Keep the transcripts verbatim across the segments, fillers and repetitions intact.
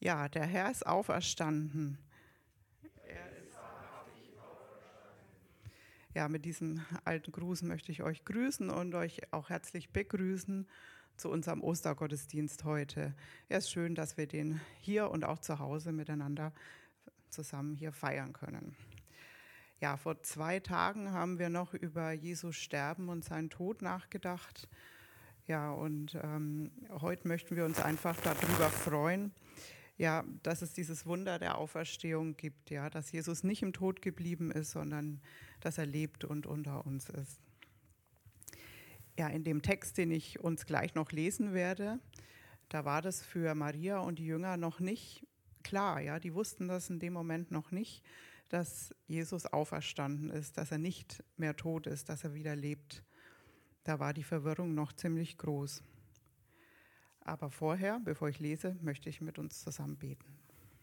Ja, der Herr ist auferstanden. Er ist ja, mit diesem alten Gruß möchte ich euch grüßen und euch auch herzlich begrüßen zu unserem Ostergottesdienst heute. Es ist schön, dass wir den hier und auch zu Hause miteinander zusammen hier feiern können. Ja, vor zwei Tagen haben wir noch über Jesus Sterben und seinen Tod nachgedacht. Ja, und ähm, heute möchten wir uns einfach darüber freuen, ja, dass es dieses Wunder der Auferstehung gibt, ja, dass Jesus nicht im Tod geblieben ist, sondern dass er lebt und unter uns ist. Ja, in dem Text, den ich uns gleich noch lesen werde, da war das für Maria und die Jünger noch nicht klar, ja, die wussten das in dem Moment noch nicht, dass Jesus auferstanden ist, dass er nicht mehr tot ist, dass er wieder lebt. Da war die Verwirrung noch ziemlich groß. Aber vorher, bevor ich lese, möchte ich mit uns zusammen beten.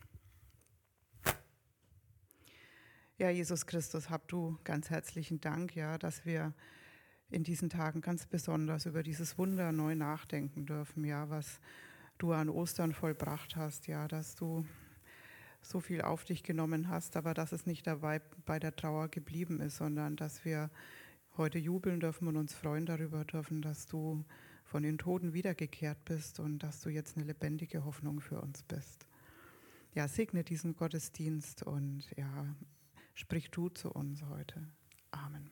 Ja, Jesus Christus, hab du ganz herzlichen Dank, ja, dass wir in diesen Tagen ganz besonders über dieses Wunder neu nachdenken dürfen, ja, was du an Ostern vollbracht hast, ja, dass du so viel auf dich genommen hast, aber dass es nicht dabei bei der Trauer geblieben ist, sondern dass wir heute jubeln dürfen und uns freuen darüber dürfen, dass du von den Toten wiedergekehrt bist und dass du jetzt eine lebendige Hoffnung für uns bist. Ja, segne diesen Gottesdienst und ja, sprich du zu uns heute. Amen.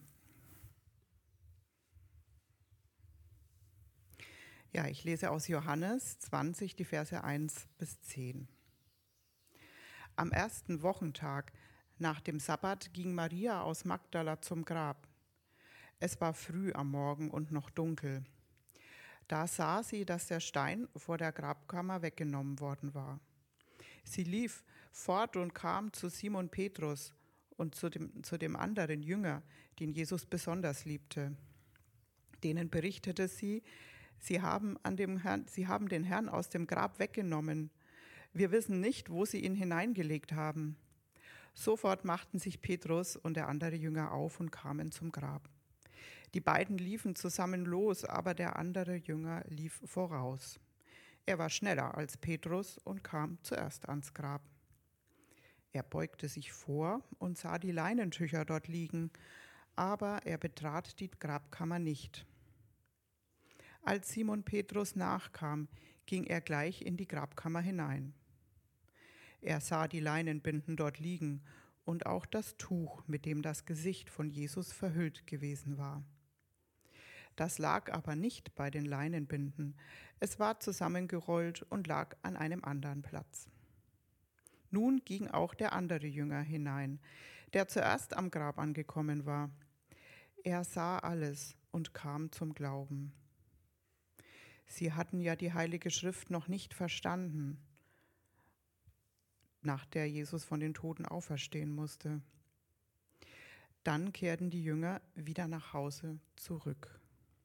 Ja, ich lese aus Johannes zwanzig, die Verse eins bis zehn. Am ersten Wochentag nach dem Sabbat ging Maria aus Magdala zum Grab. Es war früh am Morgen und noch dunkel. Da sah sie, dass der Stein vor der Grabkammer weggenommen worden war. Sie lief fort und kam zu Simon Petrus und zu dem, zu dem anderen Jünger, den Jesus besonders liebte. Denen berichtete sie, sie haben, an dem Herrn, sie haben den Herrn aus dem Grab weggenommen. Wir wissen nicht, wo sie ihn hineingelegt haben. Sofort machten sich Petrus und der andere Jünger auf und kamen zum Grab. Die beiden liefen zusammen los, aber der andere Jünger lief voraus. Er war schneller als Petrus und kam zuerst ans Grab. Er beugte sich vor und sah die Leinentücher dort liegen, aber er betrat die Grabkammer nicht. Als Simon Petrus nachkam, ging er gleich in die Grabkammer hinein. Er sah die Leinenbinden dort liegen und auch das Tuch, mit dem das Gesicht von Jesus verhüllt gewesen war. Das lag aber nicht bei den Leinenbinden. Es war zusammengerollt und lag an einem anderen Platz. Nun ging auch der andere Jünger hinein, der zuerst am Grab angekommen war. Er sah alles und kam zum Glauben. Sie hatten ja die Heilige Schrift noch nicht verstanden, nach der Jesus von den Toten auferstehen musste. Dann kehrten die Jünger wieder nach Hause zurück.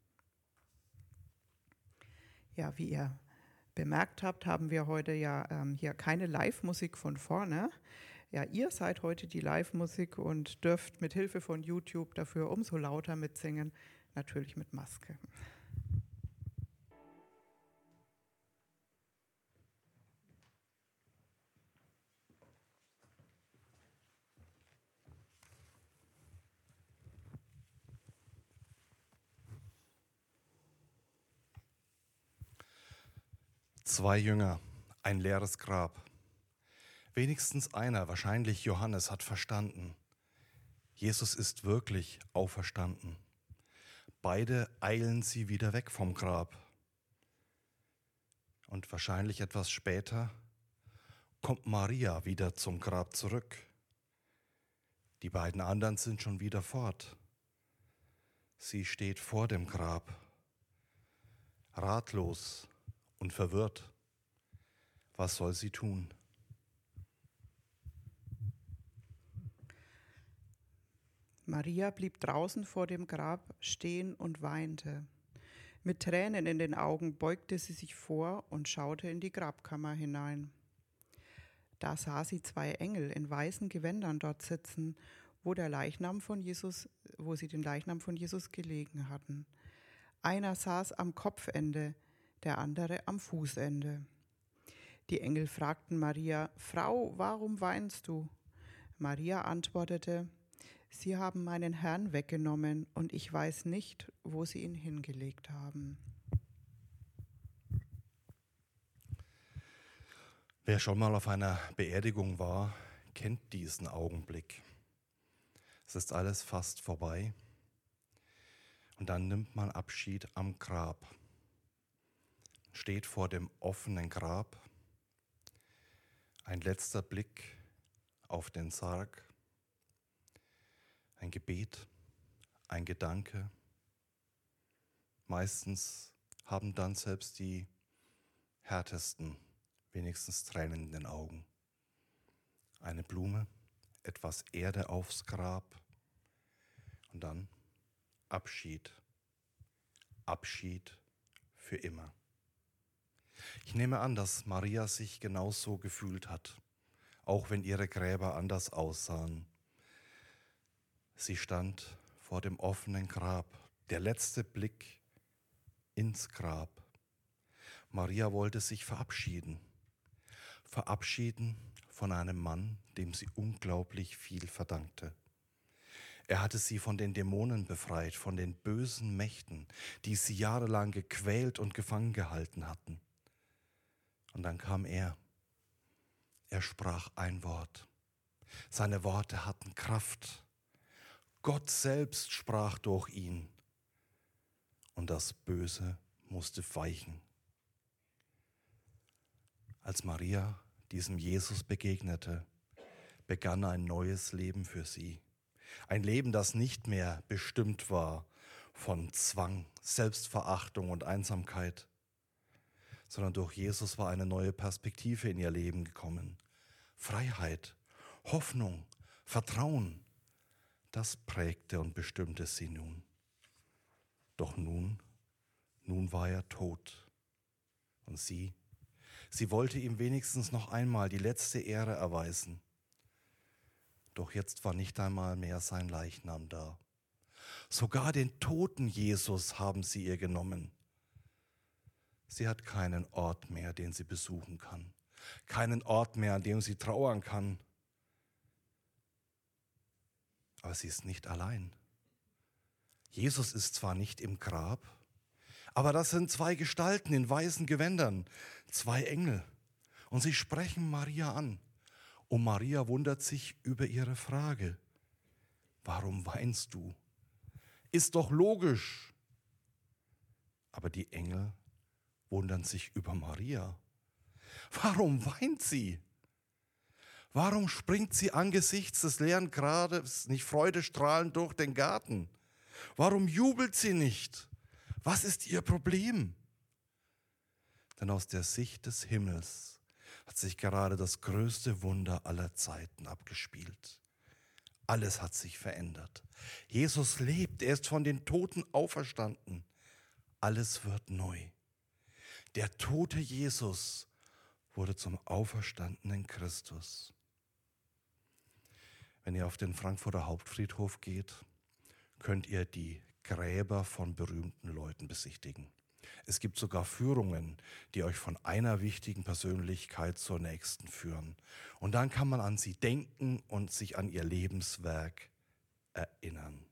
Ja, wie ihr bemerkt habt, haben wir heute ja ähm, hier keine Live-Musik von vorne. Ja, ihr seid heute die Live-Musik und dürft mit Hilfe von YouTube dafür umso lauter mitsingen, natürlich mit Maske. Zwei Jünger, ein leeres Grab. Wenigstens einer, wahrscheinlich Johannes, hat verstanden: Jesus ist wirklich auferstanden. Beide eilen sie wieder weg vom Grab. Und wahrscheinlich etwas später kommt Maria wieder zum Grab zurück. Die beiden anderen sind schon wieder fort. Sie steht vor dem Grab, ratlos und verwirrt. Was soll sie tun? Maria blieb draußen vor dem Grab stehen und weinte. Mit Tränen in den Augen beugte sie sich vor und schaute in die Grabkammer hinein. Da sah sie zwei Engel in weißen Gewändern dort sitzen, wo der Leichnam von Jesus, wo sie den Leichnam von Jesus gelegen hatten. Einer saß am Kopfende, der andere am Fußende. Die Engel fragten Maria: Frau, warum weinst du? Maria antwortete: Sie haben meinen Herrn weggenommen und ich weiß nicht, wo sie ihn hingelegt haben. Wer schon mal auf einer Beerdigung war, kennt diesen Augenblick. Es ist alles fast vorbei und dann nimmt man Abschied am Grab, steht vor dem offenen Grab, ein letzter Blick auf den Sarg, ein Gebet, ein Gedanke. Meistens haben dann selbst die härtesten wenigstens Tränen in den Augen. Eine Blume, etwas Erde aufs Grab und dann Abschied. Abschied für immer. Ich nehme an, dass Maria sich genauso gefühlt hat, auch wenn ihre Gräber anders aussahen. Sie stand vor dem offenen Grab, der letzte Blick ins Grab. Maria wollte sich verabschieden. Verabschieden von einem Mann, dem sie unglaublich viel verdankte. Er hatte sie von den Dämonen befreit, von den bösen Mächten, die sie jahrelang gequält und gefangen gehalten hatten. Und dann kam er. Er sprach ein Wort. Seine Worte hatten Kraft. Gott selbst sprach durch ihn. Und das Böse musste weichen. Als Maria diesem Jesus begegnete, begann ein neues Leben für sie. Ein Leben, das nicht mehr bestimmt war von Zwang, Selbstverachtung und Einsamkeit, sondern durch Jesus war eine neue Perspektive in ihr Leben gekommen. Freiheit, Hoffnung, Vertrauen, das prägte und bestimmte sie nun. Doch nun, nun war er tot. Und sie, sie wollte ihm wenigstens noch einmal die letzte Ehre erweisen. Doch jetzt war nicht einmal mehr sein Leichnam da. Sogar den toten Jesus haben sie ihr genommen. Sie hat keinen Ort mehr, den sie besuchen kann. Keinen Ort mehr, an dem sie trauern kann. Aber sie ist nicht allein. Jesus ist zwar nicht im Grab, aber das sind zwei Gestalten in weißen Gewändern, zwei Engel. Und sie sprechen Maria an. Und Maria wundert sich über ihre Frage. Warum weinst du? Ist doch logisch. Aber die Engel wundern sich über Maria. Warum weint sie? Warum springt sie angesichts des leeren Grabes nicht freudestrahlend durch den Garten? Warum jubelt sie nicht? Was ist ihr Problem? Denn aus der Sicht des Himmels hat sich gerade das größte Wunder aller Zeiten abgespielt. Alles hat sich verändert. Jesus lebt, er ist von den Toten auferstanden. Alles wird neu. Der tote Jesus wurde zum auferstandenen Christus. Wenn ihr auf den Frankfurter Hauptfriedhof geht, könnt ihr die Gräber von berühmten Leuten besichtigen. Es gibt sogar Führungen, die euch von einer wichtigen Persönlichkeit zur nächsten führen. Und dann kann man an sie denken und sich an ihr Lebenswerk erinnern.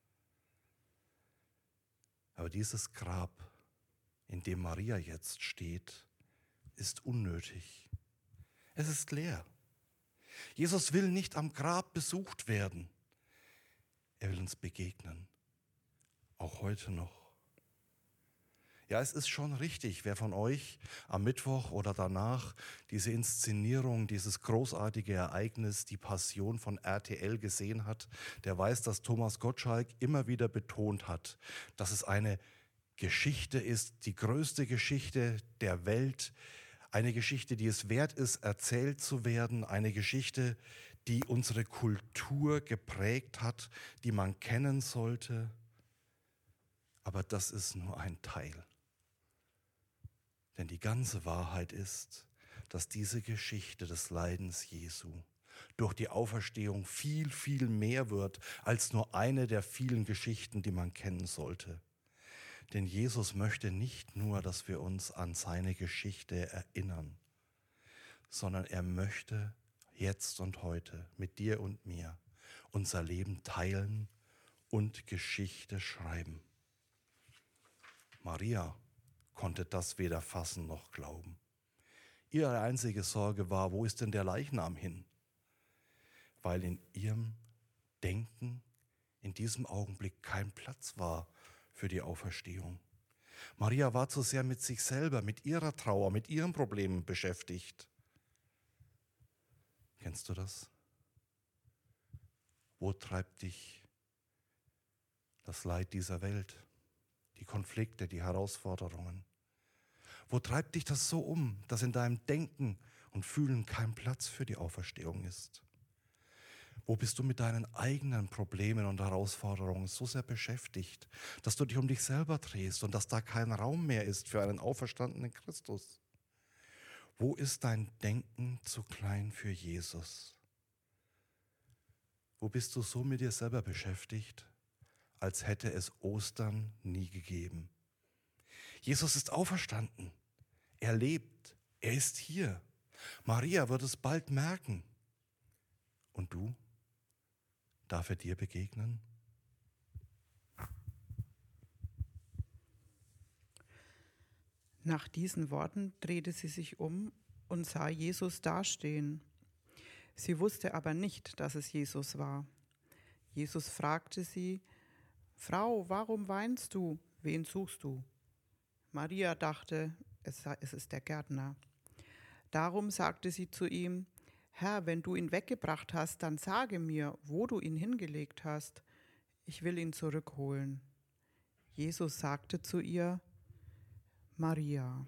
Aber dieses Grab, in dem Maria jetzt steht, ist unnötig. Es ist leer. Jesus will nicht am Grab besucht werden. Er will uns begegnen, auch heute noch. Ja, es ist schon richtig, wer von euch am Mittwoch oder danach diese Inszenierung, dieses großartige Ereignis, die Passion von R T L gesehen hat, der weiß, dass Thomas Gottschalk immer wieder betont hat, dass es eine Geschichte ist, die größte Geschichte der Welt, eine Geschichte, die es wert ist, erzählt zu werden, eine Geschichte, die unsere Kultur geprägt hat, die man kennen sollte. Aber das ist nur ein Teil. Denn die ganze Wahrheit ist, dass diese Geschichte des Leidens Jesu durch die Auferstehung viel, viel mehr wird als nur eine der vielen Geschichten, die man kennen sollte. Denn Jesus möchte nicht nur, dass wir uns an seine Geschichte erinnern. sondern er möchte jetzt und heute mit dir und mir unser Leben teilen und Geschichte schreiben. Maria konnte das weder fassen noch glauben. Ihre einzige Sorge war, wo ist denn der Leichnam hin? Weil in ihrem Denken in diesem Augenblick kein Platz war für die Auferstehung. Maria war zu sehr mit sich selber, mit ihrer Trauer, mit ihren Problemen beschäftigt. Kennst du das? Wo treibt dich das Leid dieser Welt, die Konflikte, die Herausforderungen? Wo treibt dich das so um, dass in deinem Denken und Fühlen kein Platz für die Auferstehung ist? Wo bist du mit deinen eigenen Problemen und Herausforderungen so sehr beschäftigt, dass du dich um dich selber drehst und dass da kein Raum mehr ist für einen auferstandenen Christus? Wo ist dein Denken zu klein für Jesus? Wo bist du so mit dir selber beschäftigt, als hätte es Ostern nie gegeben? Jesus ist auferstanden. Er lebt. Er ist hier. Maria wird es bald merken. Und du? Darf er dir begegnen? Nach diesen Worten drehte sie sich um und sah Jesus dastehen. Sie wusste aber nicht, dass es Jesus war. Jesus fragte sie: Frau, warum weinst du? Wen suchst du? Maria dachte, es ist der Gärtner. Darum sagte sie zu ihm: Herr, wenn du ihn weggebracht hast, dann sage mir, wo du ihn hingelegt hast. Ich will ihn zurückholen. Jesus sagte zu ihr: Maria.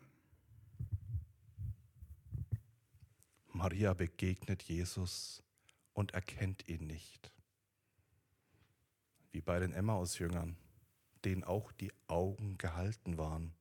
Maria begegnet Jesus und erkennt ihn nicht. Wie bei den Emmaus-Jüngern, denen auch die Augen gehalten waren.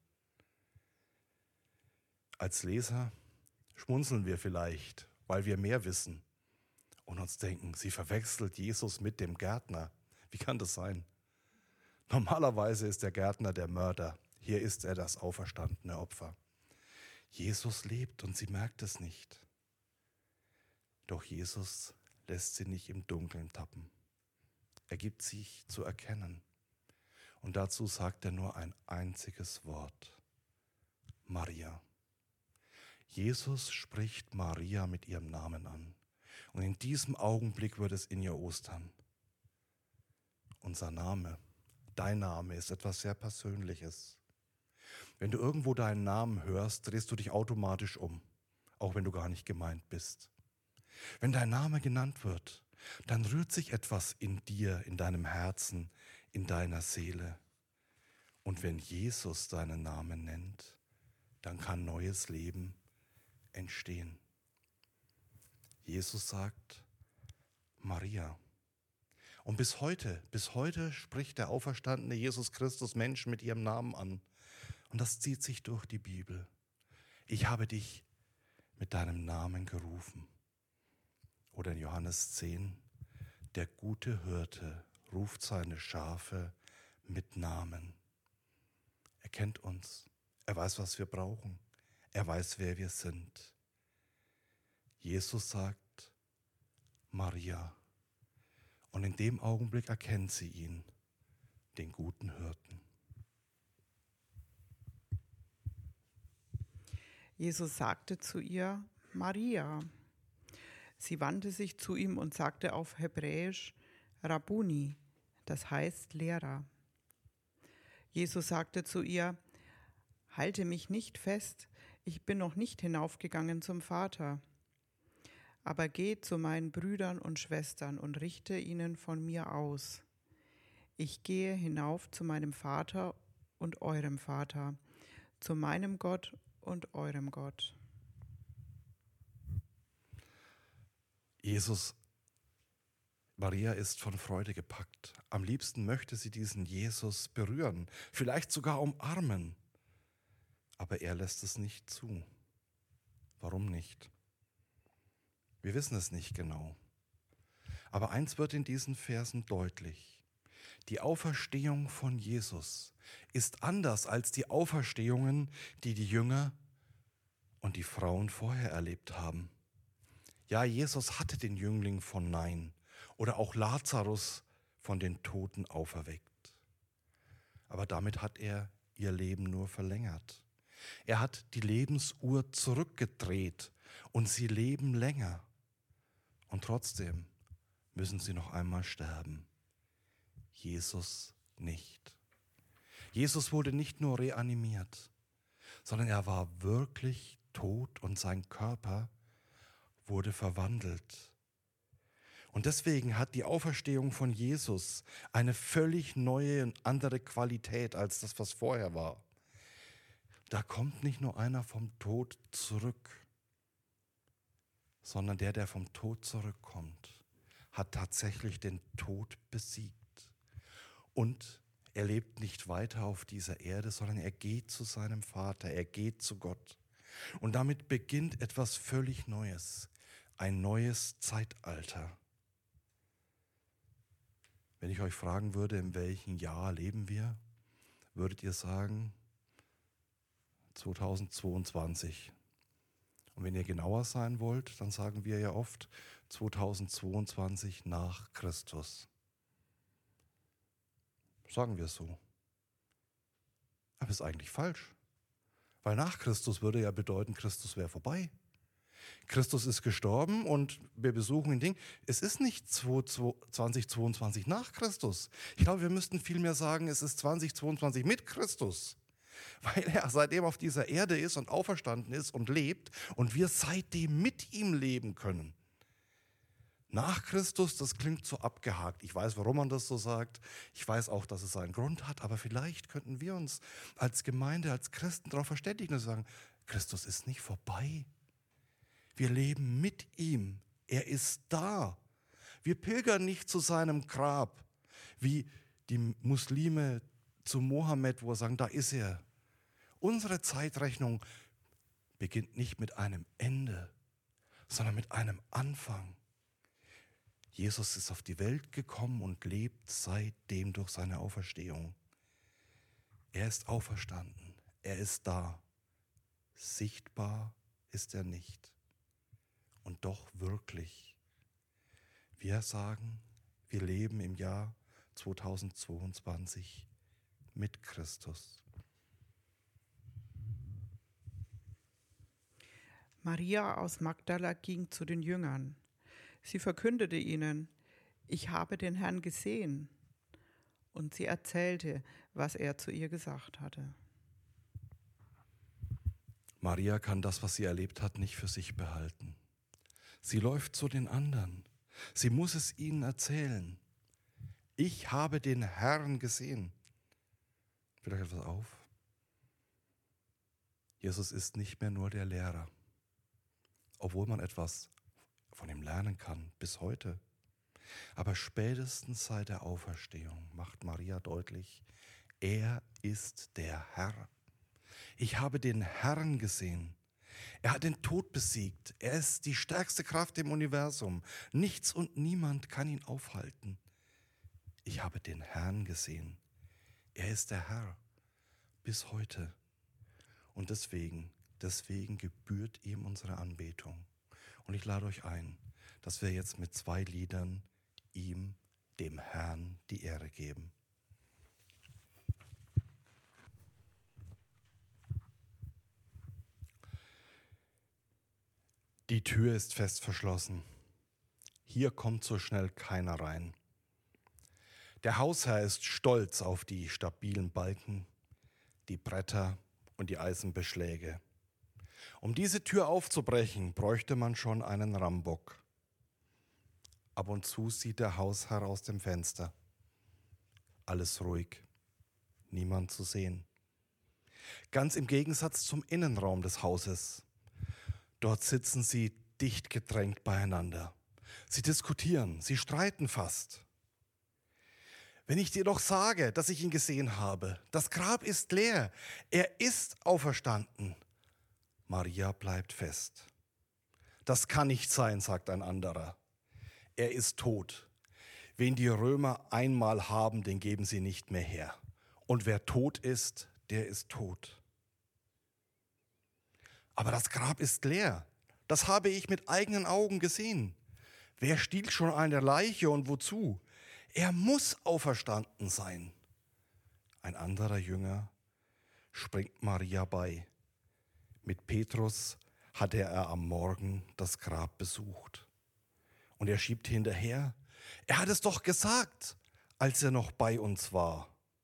Als Leser schmunzeln wir vielleicht, weil wir mehr wissen und uns denken, sie verwechselt Jesus mit dem Gärtner. Wie kann das sein? Normalerweise ist der Gärtner der Mörder. Hier ist er das auferstandene Opfer. Jesus lebt und sie merkt es nicht. Doch Jesus lässt sie nicht im Dunkeln tappen. Er gibt sich zu erkennen. Und dazu sagt er nur ein einziges Wort: Maria. Jesus spricht Maria mit ihrem Namen an. Und in diesem Augenblick wird es in ihr Ostern. Unser Name, dein Name ist etwas sehr Persönliches. Wenn du irgendwo deinen Namen hörst, drehst du dich automatisch um, auch wenn du gar nicht gemeint bist. Wenn dein Name genannt wird, dann rührt sich etwas in dir, in deinem Herzen, in deiner Seele. Und wenn Jesus deinen Namen nennt, dann kann neues Leben entstehen. Jesus sagt: Maria. Und bis heute, bis heute spricht der auferstandene Jesus Christus Menschen mit ihrem Namen an. Und das zieht sich durch die Bibel. Ich habe dich mit deinem Namen gerufen. Oder in Johannes zehn, der gute Hirte ruft seine Schafe mit Namen. Er kennt uns. Er weiß, was wir brauchen. Er weiß, wer wir sind. Jesus sagt: Maria. Und in dem Augenblick erkennt sie ihn, den guten Hirten. Jesus sagte zu ihr: Maria. Sie wandte sich zu ihm und sagte auf Hebräisch: Rabbuni, das heißt Lehrer. Jesus sagte zu ihr: Halte mich nicht fest, ich bin noch nicht hinaufgegangen zum Vater. Aber geh zu meinen Brüdern und Schwestern und richte ihnen von mir aus. Ich gehe hinauf zu meinem Vater und eurem Vater, zu meinem Gott und eurem Gott. Jesus, Maria ist von Freude gepackt. Am liebsten möchte sie diesen Jesus berühren, vielleicht sogar umarmen. Aber er lässt es nicht zu. Warum nicht? Wir wissen es nicht genau. Aber eins wird in diesen Versen deutlich: Die Auferstehung von Jesus ist anders als die Auferstehungen, die die Jünger und die Frauen vorher erlebt haben. Ja, Jesus hatte den Jüngling von Nain oder auch Lazarus von den Toten auferweckt. Aber damit hat er ihr Leben nur verlängert. Er hat die Lebensuhr zurückgedreht und sie leben länger. Und trotzdem müssen sie noch einmal sterben. Jesus nicht. Jesus wurde nicht nur reanimiert, sondern er war wirklich tot und sein Körper wurde verwandelt. Und deswegen hat die Auferstehung von Jesus eine völlig neue und andere Qualität als das, was vorher war. Da kommt nicht nur einer vom Tod zurück, sondern der, der vom Tod zurückkommt, hat tatsächlich den Tod besiegt. Und er lebt nicht weiter auf dieser Erde, sondern er geht zu seinem Vater, er geht zu Gott. Und damit beginnt etwas völlig Neues, ein neues Zeitalter. Wenn ich euch fragen würde, in welchem Jahr leben wir, würdet ihr sagen zweitausendzweiundzwanzig. Und wenn ihr genauer sein wollt, dann sagen wir ja oft zweitausendzweiundzwanzig nach Christus. Sagen wir es so. Aber ist eigentlich falsch. Weil nach Christus würde ja bedeuten, Christus wäre vorbei. Christus ist gestorben und wir besuchen ein Ding. Es ist nicht zweitausendzweiundzwanzig nach Christus. Ich glaube, wir müssten vielmehr sagen, es ist zweitausendzweiundzwanzig mit Christus. Weil er seitdem auf dieser Erde ist und auferstanden ist und lebt und wir seitdem mit ihm leben können. Nach Christus, das klingt so abgehakt. Ich weiß, warum man das so sagt. Ich weiß auch, dass es seinen Grund hat. Aber vielleicht könnten wir uns als Gemeinde, als Christen darauf verständigen und sagen, Christus ist nicht vorbei. Wir leben mit ihm. Er ist da. Wir pilgern nicht zu seinem Grab, wie die Muslime zu Mohammed, wo sie sagen, da ist er. Unsere Zeitrechnung beginnt nicht mit einem Ende, sondern mit einem Anfang. Jesus ist auf die Welt gekommen und lebt seitdem durch seine Auferstehung. Er ist auferstanden. Er ist da. Sichtbar ist er nicht. Und doch wirklich. Wir sagen, wir leben im Jahr zweitausendzweiundzwanzig mit Christus. Maria aus Magdala ging zu den Jüngern. Sie verkündete ihnen, ich habe den Herrn gesehen. Und sie erzählte, was er zu ihr gesagt hatte. Maria kann das, was sie erlebt hat, nicht für sich behalten. Sie läuft zu den anderen. Sie muss es ihnen erzählen. Ich habe den Herrn gesehen. Fällt euch etwas auf? Jesus ist nicht mehr nur der Lehrer, obwohl man etwas von ihm lernen kann, bis heute. Aber spätestens seit der Auferstehung macht Maria deutlich, er ist der Herr. Ich habe den Herrn gesehen. Er hat den Tod besiegt. Er ist die stärkste Kraft im Universum. Nichts und niemand kann ihn aufhalten. Ich habe den Herrn gesehen. Er ist der Herr bis heute. Und deswegen, deswegen gebührt ihm unsere Anbetung. Und ich lade euch ein, dass wir jetzt mit zwei Liedern ihm, dem Herrn, die Ehre geben. Die Tür ist fest verschlossen. Hier kommt so schnell keiner rein. Der Hausherr ist stolz auf die stabilen Balken, die Bretter und die Eisenbeschläge. Um diese Tür aufzubrechen, bräuchte man schon einen Rambock. Ab und zu sieht der Hausherr aus dem Fenster. Alles ruhig, niemand zu sehen. Ganz im Gegensatz zum Innenraum des Hauses. Dort sitzen sie dicht gedrängt beieinander. Sie diskutieren, sie streiten fast. Wenn ich dir doch sage, dass ich ihn gesehen habe, das Grab ist leer, er ist auferstanden. Maria bleibt fest. Das kann nicht sein, sagt ein anderer. Er ist tot. Wen die Römer einmal haben, den geben sie nicht mehr her. Und wer tot ist, der ist tot. Aber das Grab ist leer. Das habe ich mit eigenen Augen gesehen. Wer stiehlt schon eine Leiche und wozu? Er muss auferstanden sein. Ein anderer Jünger springt Maria bei. Mit Petrus hatte er am Morgen das Grab besucht. Und er schiebt hinterher, er hat es doch gesagt, als er noch bei uns war.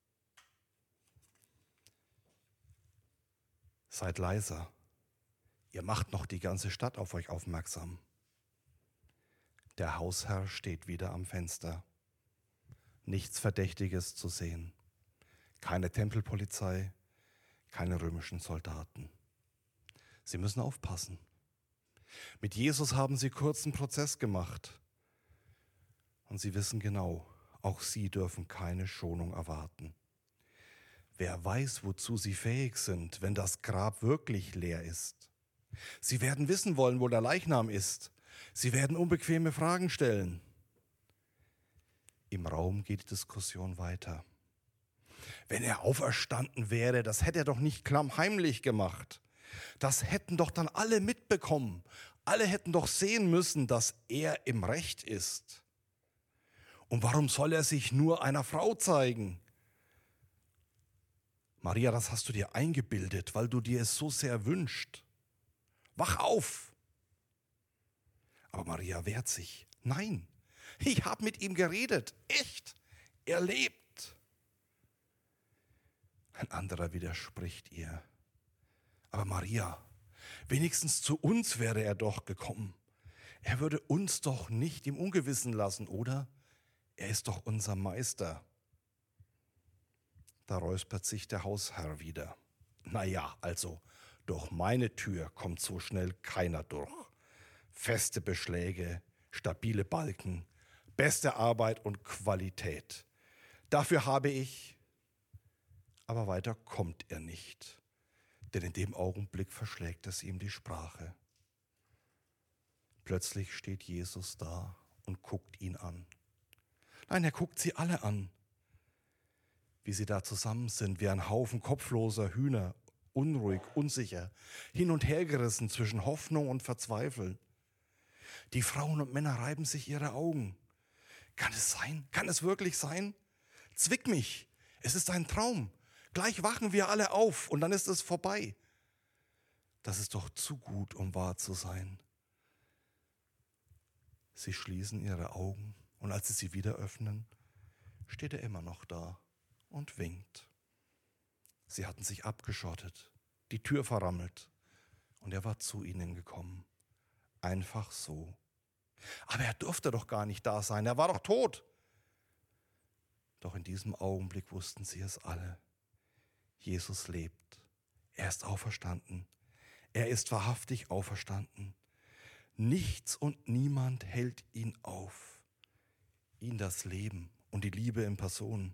Seid leiser, ihr macht noch die ganze Stadt auf euch aufmerksam. Der Hausherr steht wieder am Fenster. Nichts Verdächtiges zu sehen. Keine Tempelpolizei, keine römischen Soldaten. Sie müssen aufpassen. Mit Jesus haben sie kurzen Prozess gemacht. Und sie wissen genau, auch sie dürfen keine Schonung erwarten. Wer weiß, wozu sie fähig sind, wenn das Grab wirklich leer ist. Sie werden wissen wollen, wo der Leichnam ist. Sie werden unbequeme Fragen stellen. Im Raum geht die Diskussion weiter. Wenn er auferstanden wäre, das hätte er doch nicht klammheimlich gemacht. Das hätten doch dann alle mitbekommen. Alle hätten doch sehen müssen, dass er im Recht ist. Und warum soll er sich nur einer Frau zeigen? Maria, das hast du dir eingebildet, weil du dir es so sehr wünschst. Wach auf! Aber Maria wehrt sich. Nein, ich habe mit ihm geredet. Echt, er lebt. Ein anderer widerspricht ihr. Aber Maria, wenigstens zu uns wäre er doch gekommen. Er würde uns doch nicht im Ungewissen lassen, oder? Er ist doch unser Meister. Da räuspert sich der Hausherr wieder. Naja, also, durch meine Tür kommt so schnell keiner durch. Feste Beschläge, stabile Balken, beste Arbeit und Qualität. Dafür habe ich, aber weiter kommt er nicht, denn in dem Augenblick verschlägt es ihm die Sprache. Plötzlich steht Jesus da und guckt ihn an. Nein, er guckt sie alle an, wie sie da zusammen sind, wie ein Haufen kopfloser Hühner, unruhig, unsicher, hin und her gerissen zwischen Hoffnung und Verzweifeln. Die Frauen und Männer reiben sich ihre Augen. Kann es sein? Kann es wirklich sein? Zwick mich, es ist ein Traum. Gleich wachen wir alle auf und dann ist es vorbei. Das ist doch zu gut, um wahr zu sein. Sie schließen ihre Augen und als sie sie wieder öffnen, steht er immer noch da und winkt. Sie hatten sich abgeschottet, die Tür verrammelt und er war zu ihnen gekommen. Einfach so. Aber er durfte doch gar nicht da sein, er war doch tot. Doch in diesem Augenblick wussten sie es alle. Jesus lebt, er ist auferstanden, er ist wahrhaftig auferstanden. Nichts und niemand hält ihn auf. Ihn das Leben und die Liebe in Person.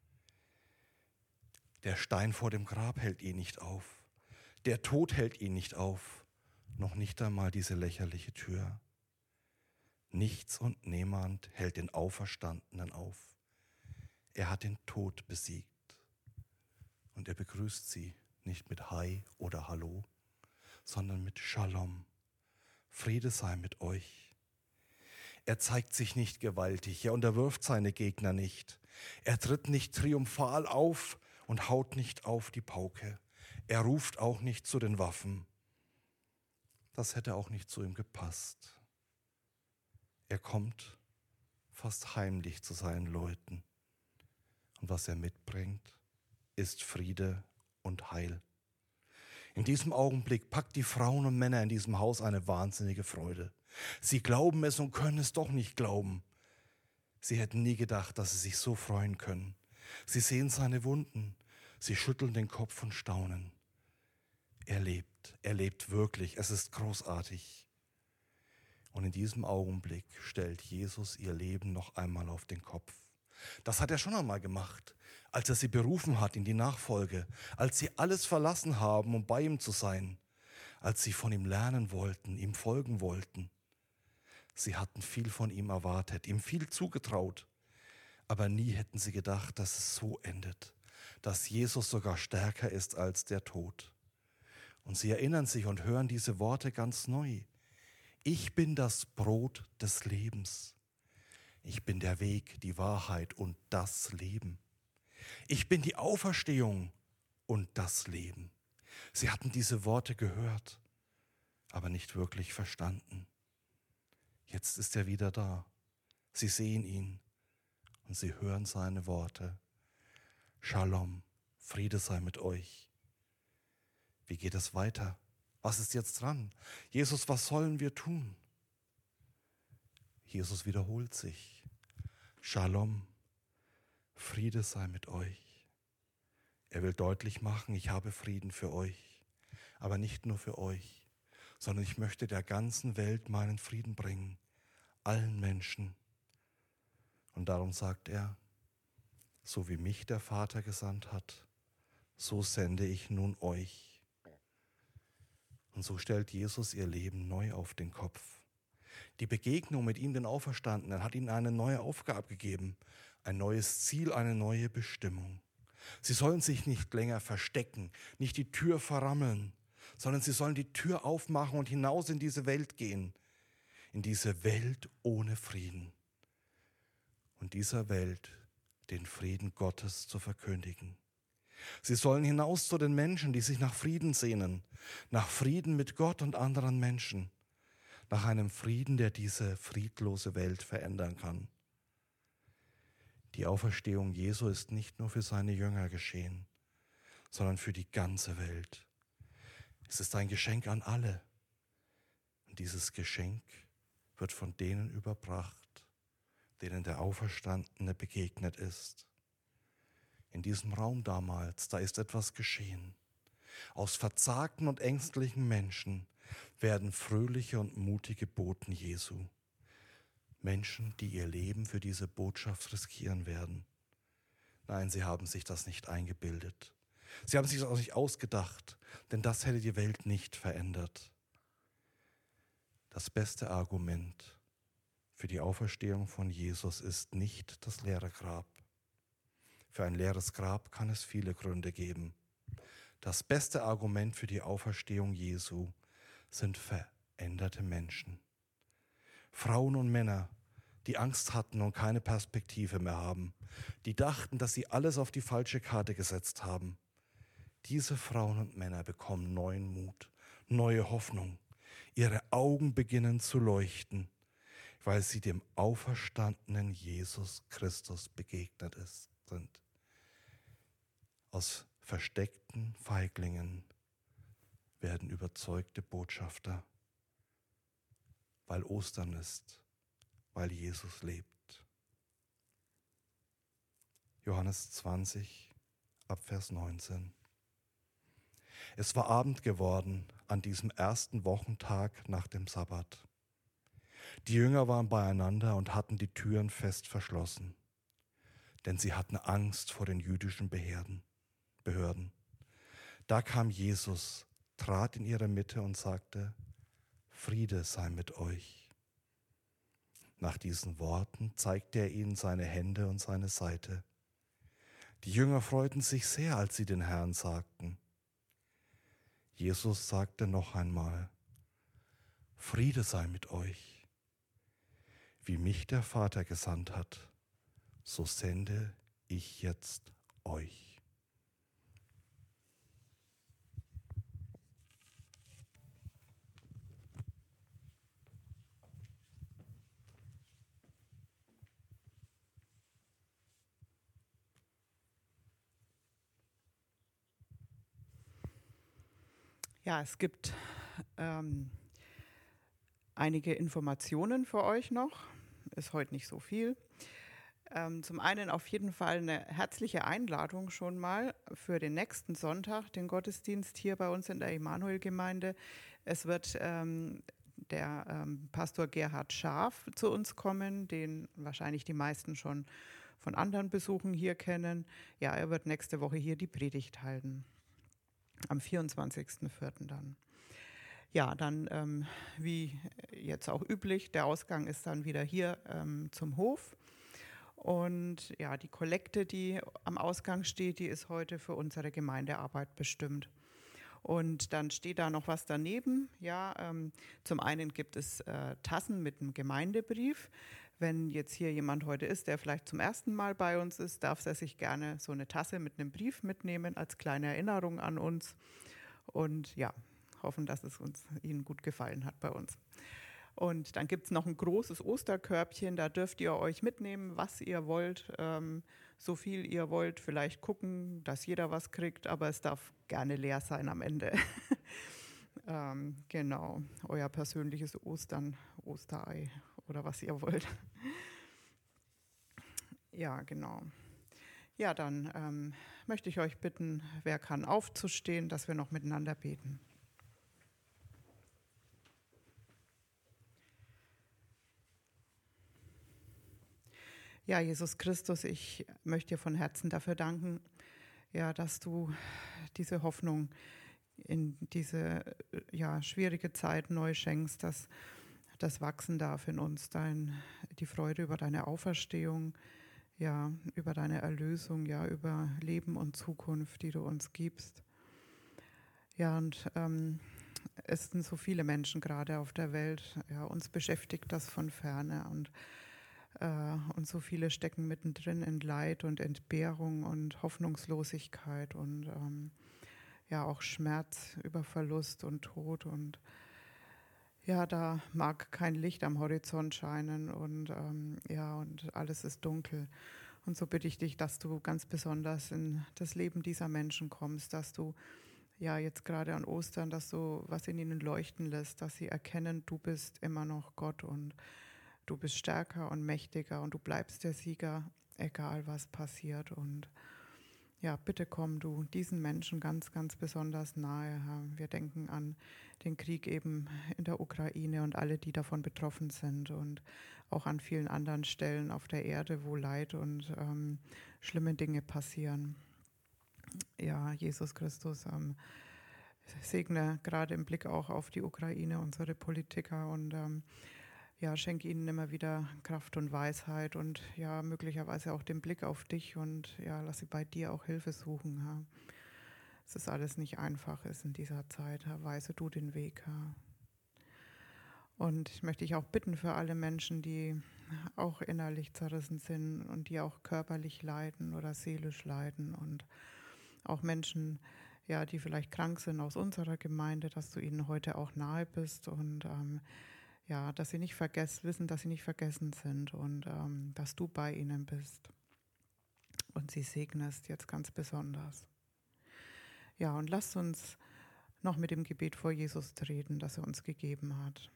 Der Stein vor dem Grab hält ihn nicht auf. Der Tod hält ihn nicht auf. Noch nicht einmal diese lächerliche Tür. Nichts und niemand hält den Auferstandenen auf. Er hat den Tod besiegt. Und er begrüßt sie nicht mit Hi oder Hallo, sondern mit Shalom. Friede sei mit euch. Er zeigt sich nicht gewaltig, er unterwirft seine Gegner nicht. Er tritt nicht triumphal auf und haut nicht auf die Pauke. Er ruft auch nicht zu den Waffen. Das hätte auch nicht zu ihm gepasst. Er kommt fast heimlich zu seinen Leuten. Und was er mitbringt, ist Friede und Heil. In diesem Augenblick packt die Frauen und Männer in diesem Haus eine wahnsinnige Freude. Sie glauben es und können es doch nicht glauben. Sie hätten nie gedacht, dass sie sich so freuen können. Sie sehen seine Wunden. Sie schütteln den Kopf und staunen. Er lebt, er lebt wirklich, es ist großartig. Und in diesem Augenblick stellt Jesus ihr Leben noch einmal auf den Kopf. Das hat er schon einmal gemacht, als er sie berufen hat in die Nachfolge, als sie alles verlassen haben, um bei ihm zu sein, als sie von ihm lernen wollten, ihm folgen wollten. Sie hatten viel von ihm erwartet, ihm viel zugetraut, aber nie hätten sie gedacht, dass es so endet, dass Jesus sogar stärker ist als der Tod. Und sie erinnern sich und hören diese Worte ganz neu. Ich bin das Brot des Lebens. Ich bin der Weg, die Wahrheit und das Leben. Ich bin die Auferstehung und das Leben. Sie hatten diese Worte gehört, aber nicht wirklich verstanden. Jetzt ist er wieder da. Sie sehen ihn und sie hören seine Worte. Shalom, Friede sei mit euch. Wie geht es weiter? Was ist jetzt dran? Jesus, was sollen wir tun? Jesus wiederholt sich. Shalom, Friede sei mit euch. Er will deutlich machen, ich habe Frieden für euch. Aber nicht nur für euch, sondern ich möchte der ganzen Welt meinen Frieden bringen. Allen Menschen. Und darum sagt er, so wie mich der Vater gesandt hat, so sende ich nun euch. Und so stellt Jesus ihr Leben neu auf den Kopf. Die Begegnung mit ihm, den Auferstandenen, hat ihnen eine neue Aufgabe gegeben, ein neues Ziel, eine neue Bestimmung. Sie sollen sich nicht länger verstecken, nicht die Tür verrammeln, sondern sie sollen die Tür aufmachen und hinaus in diese Welt gehen, in diese Welt ohne Frieden. Und dieser Welt den Frieden Gottes zu verkündigen. Sie sollen hinaus zu den Menschen, die sich nach Frieden sehnen, nach Frieden mit Gott und anderen Menschen, nach einem Frieden, der diese friedlose Welt verändern kann. Die Auferstehung Jesu ist nicht nur für seine Jünger geschehen, sondern für die ganze Welt. Es ist ein Geschenk an alle. Und dieses Geschenk wird von denen überbracht, denen der Auferstandene begegnet ist. In diesem Raum damals, da ist etwas geschehen. Aus verzagten und ängstlichen Menschen werden fröhliche und mutige Boten Jesu. Menschen, die ihr Leben für diese Botschaft riskieren werden. Nein, sie haben sich das nicht eingebildet. Sie haben sich das auch nicht ausgedacht, denn das hätte die Welt nicht verändert. Das beste Argument für die Auferstehung von Jesus ist nicht das leere Grab. Für ein leeres Grab kann es viele Gründe geben. Das beste Argument für die Auferstehung Jesu sind veränderte Menschen. Frauen und Männer, die Angst hatten und keine Perspektive mehr haben, die dachten, dass sie alles auf die falsche Karte gesetzt haben. Diese Frauen und Männer bekommen neuen Mut, neue Hoffnung. Ihre Augen beginnen zu leuchten, weil sie dem auferstandenen Jesus Christus begegnet sind. Aus versteckten Feiglingen werden überzeugte Botschafter, weil Ostern ist, weil Jesus lebt. Johannes zwanzig, ab Vers neunzehn. Es war Abend geworden an diesem ersten Wochentag nach dem Sabbat. Die Jünger waren beieinander und hatten die Türen fest verschlossen, denn sie hatten Angst vor den jüdischen Behörden. Behörden. Da kam Jesus, trat in ihre Mitte und sagte, Friede sei mit euch. Nach diesen Worten zeigte er ihnen seine Hände und seine Seite. Die Jünger freuten sich sehr, als sie den Herrn sagten. Jesus sagte noch einmal, Friede sei mit euch. Wie mich der Vater gesandt hat, so sende ich jetzt euch. Ja, es gibt ähm, einige Informationen für euch noch. Ist heute nicht so viel. Ähm, zum einen auf jeden Fall eine herzliche Einladung schon mal für den nächsten Sonntag, den Gottesdienst hier bei uns in der Emanuel-Gemeinde. Es wird ähm, der ähm, Pastor Gerhard Scharf zu uns kommen, den wahrscheinlich die meisten schon von anderen Besuchen hier kennen. Ja, er wird nächste Woche hier die Predigt halten. Am vierundzwanzigsten vierten dann. Ja, dann ähm, wie jetzt auch üblich, der Ausgang ist dann wieder hier ähm, zum Hof. Und ja, die Kollekte, die am Ausgang steht, die ist heute für unsere Gemeindearbeit bestimmt. Und dann steht da noch was daneben. Ja, ähm, zum einen gibt es äh, Tassen mit einem Gemeindebrief. Wenn jetzt hier jemand heute ist, der vielleicht zum ersten Mal bei uns ist, darf er sich gerne so eine Tasse mit einem Brief mitnehmen als kleine Erinnerung an uns. Und ja, hoffen, dass es uns Ihnen gut gefallen hat bei uns. Und dann gibt es noch ein großes Osterkörbchen, da dürft ihr euch mitnehmen, was ihr wollt, ähm, so viel ihr wollt. Vielleicht gucken, dass jeder was kriegt, aber es darf gerne leer sein am Ende. ähm, genau, euer persönliches Ostern, Osterei oder was ihr wollt. Ja, genau. Ja, dann ähm, möchte ich euch bitten, wer kann aufzustehen, dass wir noch miteinander beten. Ja, Jesus Christus, ich möchte dir von Herzen dafür danken, ja, dass du diese Hoffnung in diese ja, schwierige Zeit neu schenkst, dass das wachsen darf in uns, dein, die Freude über deine Auferstehung, ja, über deine Erlösung, ja, über Leben und Zukunft, die du uns gibst. Ja, und ähm, es sind so viele Menschen gerade auf der Welt, ja, uns beschäftigt das von ferne und äh, und so viele stecken mittendrin in Leid und Entbehrung und Hoffnungslosigkeit und ähm, ja auch Schmerz über Verlust und Tod und ja, da mag kein Licht am Horizont scheinen und ähm, ja, und alles ist dunkel. Und so bitte ich dich, dass du ganz besonders in das Leben dieser Menschen kommst, dass du ja jetzt gerade an Ostern, dass du was in ihnen leuchten lässt, dass sie erkennen, du bist immer noch Gott und du bist stärker und mächtiger und du bleibst der Sieger, egal was passiert. Und ja, bitte komm du diesen Menschen ganz, ganz besonders nahe. Wir denken an den Krieg eben in der Ukraine und alle, die davon betroffen sind und auch an vielen anderen Stellen auf der Erde, wo Leid und ähm, schlimme Dinge passieren. Ja, Jesus Christus, ähm, segne gerade im Blick auch auf die Ukraine unsere Politiker und ähm, ja, schenke ihnen immer wieder Kraft und Weisheit und ja, möglicherweise auch den Blick auf dich und ja, lass sie bei dir auch Hilfe suchen. Ja. Es ist alles nicht einfach ist in dieser Zeit. Ja. Weise du den Weg. Ja. Und ich möchte dich auch bitten für alle Menschen, die auch innerlich zerrissen sind und die auch körperlich leiden oder seelisch leiden und auch Menschen, ja, die vielleicht krank sind aus unserer Gemeinde, dass du ihnen heute auch nahe bist und ähm, ja, dass sie nicht vergessen, wissen, dass sie nicht vergessen sind und ähm, dass du bei ihnen bist und sie segnest jetzt ganz besonders. Ja, und lasst uns noch mit dem Gebet vor Jesus treten, das er uns gegeben hat.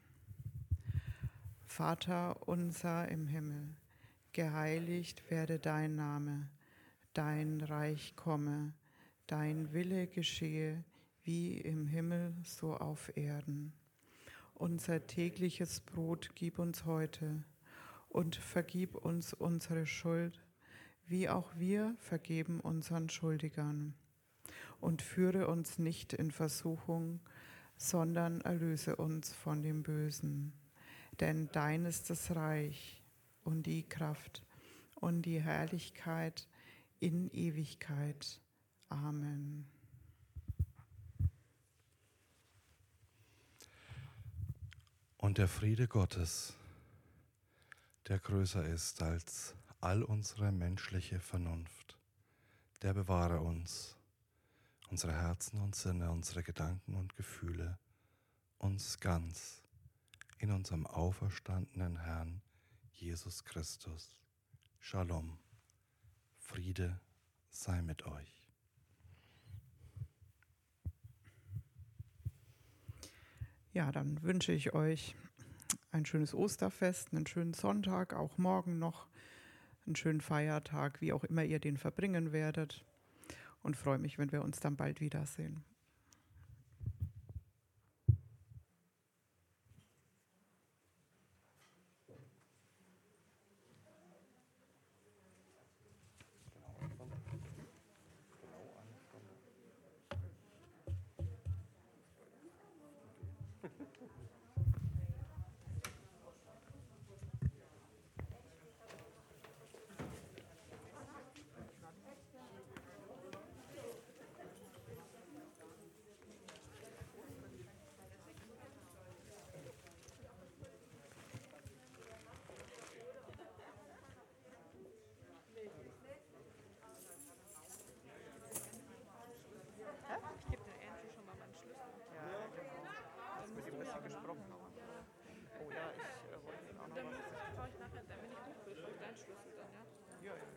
Vater unser im Himmel, geheiligt werde dein Name, dein Reich komme, dein Wille geschehe, wie im Himmel so auf Erden. Unser tägliches Brot gib uns heute und vergib uns unsere Schuld, wie auch wir vergeben unseren Schuldigern. Und führe uns nicht in Versuchung, sondern erlöse uns von dem Bösen. Denn dein ist das Reich und die Kraft und die Herrlichkeit in Ewigkeit. Amen. Und der Friede Gottes, der größer ist als all unsere menschliche Vernunft, der bewahre uns, unsere Herzen und Sinne, unsere Gedanken und Gefühle, uns ganz in unserem auferstandenen Herrn Jesus Christus. Shalom, Friede sei mit euch. Ja, dann wünsche ich euch ein schönes Osterfest, einen schönen Sonntag, auch morgen noch einen schönen Feiertag, wie auch immer ihr den verbringen werdet. Und freue mich, wenn wir uns dann bald wiedersehen. Ja, ja.